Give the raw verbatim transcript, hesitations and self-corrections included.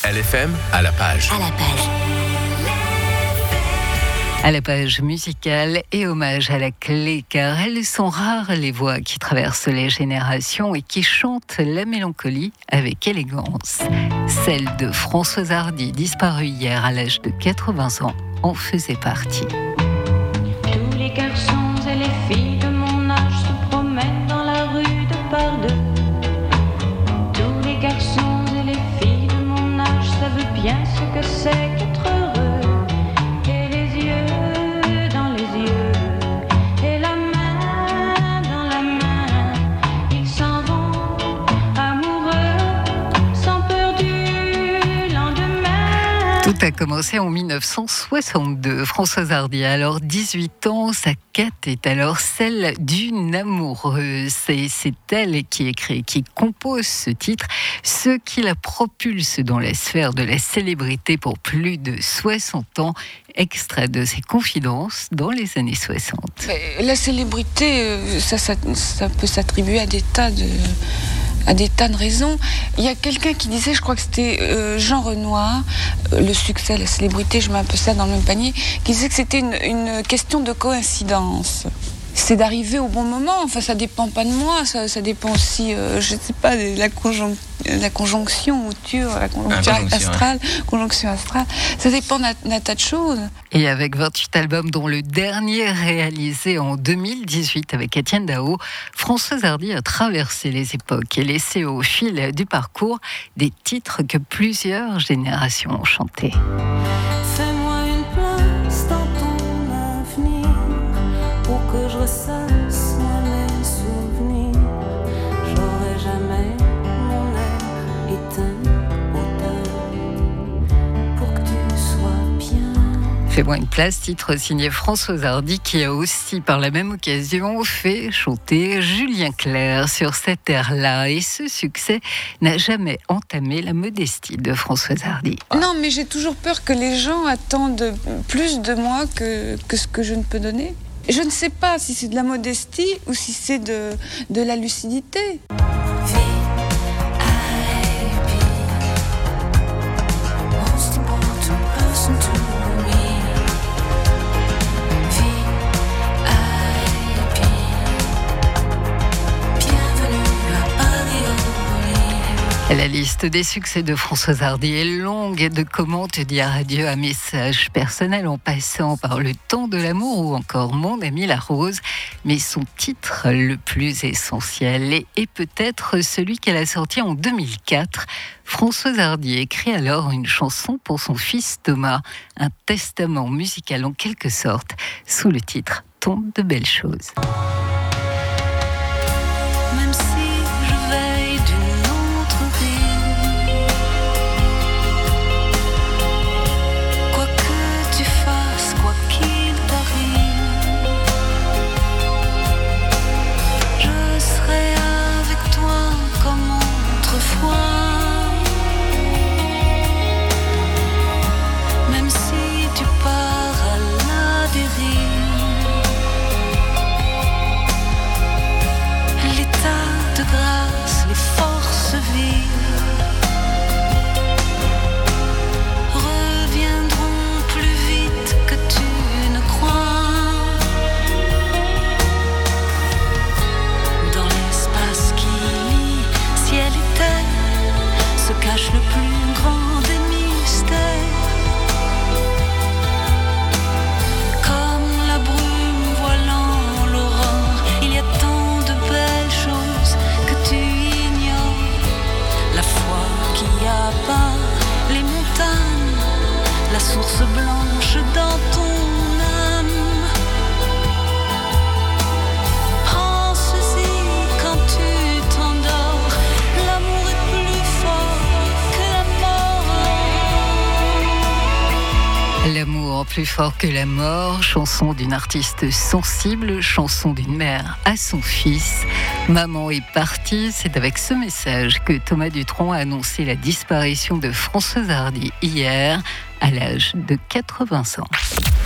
L F M à la page. À la page. À la page musicale et hommage à la clé, car elles sont rares les voix qui traversent les générations et qui chantent la mélancolie avec élégance. Celle de Françoise Hardy, disparue hier à l'âge de quatre-vingts ans, en faisait partie. Tous les garçons et les filles de mon âge se promènent dans la rue de par deux. Tous les garçons et les filles de mon âge savent bien ce que c'est qu'être heureux. Et les yeux dans les yeux, et la main dans la main, ils s'en vont amoureux, sans peur du lendemain. Tout a commencé en dix-neuf cent soixante-deux. Françoise Hardy a alors dix-huit ans. Sa quête est alors celle d'une amoureuse. Et c'est elle qui écrit, qui compose ce titre, ce qui la propulse dans la sphère de la célébrité pour plus de soixante ans. Extrait de ses confidences dans les années soixante. La célébrité, ça, ça, ça peut s'attribuer à des tas de... à des tas de raisons. Il y a quelqu'un qui disait, je crois que c'était euh, Jean Renoir, euh, le succès, la célébrité, je mets un peu ça dans le même panier, qui disait que c'était une, une question de coïncidence. C'est d'arriver au bon moment, enfin ça dépend pas de moi, ça, ça dépend aussi, euh, je sais pas, de la, conjonc- la conjonction outure, la conjonction astrale, ouais. conjonction astrale, ça dépend d'un, d'un tas de choses. Et avec vingt-huit albums, dont le dernier réalisé en deux mille dix-huit avec Étienne Dao, Françoise Hardy a traversé les époques et laissé au fil du parcours des titres que plusieurs générations ont chantés. Fais-moi une place dans ton avenir pour que je ressasse moi mes souvenirs. J'aurai jamais mon air éteint autant pour que tu sois bien. Fais-moi une place, titre signé Françoise Hardy, qui a aussi par la même occasion fait chanter Julien Clerc sur cet air-là. Et ce succès n'a jamais entamé la modestie de Françoise Hardy. Non, mais j'ai toujours peur que les gens attendent plus de moi que, que ce que je ne peux donner. Je ne sais pas si c'est de la modestie ou si c'est de, de la lucidité. La liste des succès de Françoise Hardy est longue, de comment te dire adieu à message personnel en passant par Le temps de l'amour ou encore Mon ami la rose. Mais son titre le plus essentiel est, est peut-être celui qu'elle a sorti en deux mille quatre. Françoise Hardy écrit alors une chanson pour son fils Thomas, un testament musical en quelque sorte, sous le titre Tant de belles choses. Même si je veille d'une autre ville, quoi que tu fasses, quoi qu'il t'arrive, je serai avec toi comme autrefois. Même si tu pars à la dérive, l'état de grâce, les forces vives reviendront plus vite que tu ne crois. Dans l'espace qui lie ciel et terre se cache le plus grand des mystères. Comme la brume voilant l'aurore, il y a tant de belles choses que tu ignores. La foi qui abat les montagnes, la source blanche dans ton âme. Pense-y quand tu t'endors, l'amour est plus fort que la mort. L'amour plus fort que la mort, chanson d'une artiste sensible, chanson d'une mère à son fils. Maman est partie, c'est avec ce message que Thomas Dutronc a annoncé la disparition de Françoise Hardy hier, à l'âge de quatre-vingts ans.